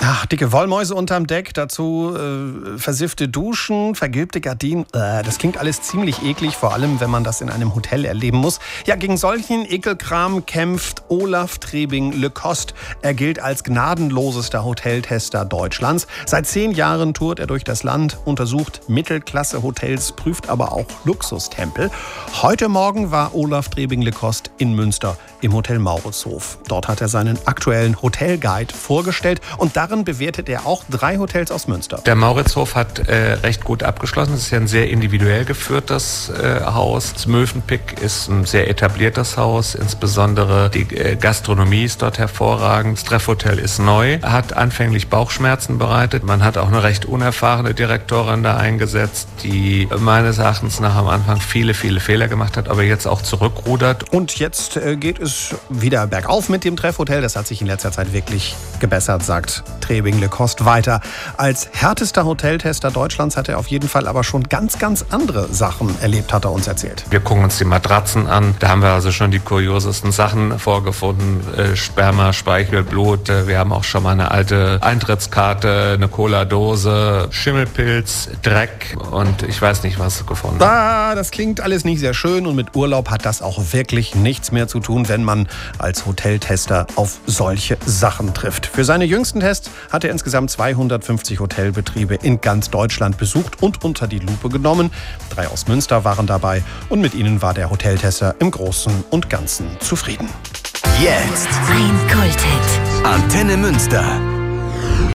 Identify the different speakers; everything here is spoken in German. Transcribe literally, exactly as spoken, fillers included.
Speaker 1: Ach, dicke Wollmäuse unterm Deck, dazu äh, versiffte Duschen, vergilbte Gardinen. Äh, das klingt alles ziemlich eklig, vor allem wenn man das in einem Hotel erleben muss. Ja, gegen solchen Ekelkram kämpft Olaf Trebing-Le Cost. Er gilt als gnadenlosester Hoteltester Deutschlands. Seit zehn Jahren tourt er durch das Land, untersucht Mittelklasse-Hotels, prüft aber auch Luxustempel. Heute Morgen war Olaf Trebing-Le Cost in Münster im Hotel Mauritshof. Dort hat er seinen aktuellen Hotelguide vorgestellt und darin bewertet er auch drei Hotels aus Münster.
Speaker 2: Der Mauritshof hat äh, recht gut abgeschlossen. Es ist ja ein sehr individuell geführtes äh, Haus. Das Mövenpick ist ein sehr etabliertes Haus. Insbesondere die äh, Gastronomie ist dort hervorragend. Das Treffhotel ist neu, hat anfänglich Bauchschmerzen bereitet. Man hat auch eine recht unerfahrene Direktorin da eingesetzt, die meines Erachtens nach am Anfang viele, viele Fehler gemacht hat, aber jetzt auch zurückrudert.
Speaker 1: Und jetzt äh, geht es wieder bergauf mit dem Treffhotel. Das hat sich in letzter Zeit wirklich gebessert, sagt Trebing-Le Cost weiter. Als härtester Hoteltester Deutschlands hat er auf jeden Fall aber schon ganz, ganz andere Sachen erlebt, hat er uns erzählt.
Speaker 2: Wir gucken uns die Matratzen an. Da haben wir also schon die kuriosesten Sachen vorgefunden. Äh, Sperma, Speichel, Blut. Äh, wir haben auch schon mal eine alte Eintrittskarte, eine Cola-Dose, Schimmelpilz, Dreck und ich weiß nicht, was gefunden.
Speaker 1: Ah, das klingt alles nicht sehr schön und mit Urlaub hat das auch wirklich nichts mehr zu tun, wenn man als Hoteltester auf solche Sachen trifft. Für seine jüngsten Tests hat er insgesamt zweihundertfünfzig Hotelbetriebe in ganz Deutschland besucht und unter die Lupe genommen. Drei aus Münster waren dabei und mit ihnen war der Hoteltester im Großen und Ganzen zufrieden.
Speaker 3: Jetzt
Speaker 4: ein Kulthit.
Speaker 3: Antenne Münster.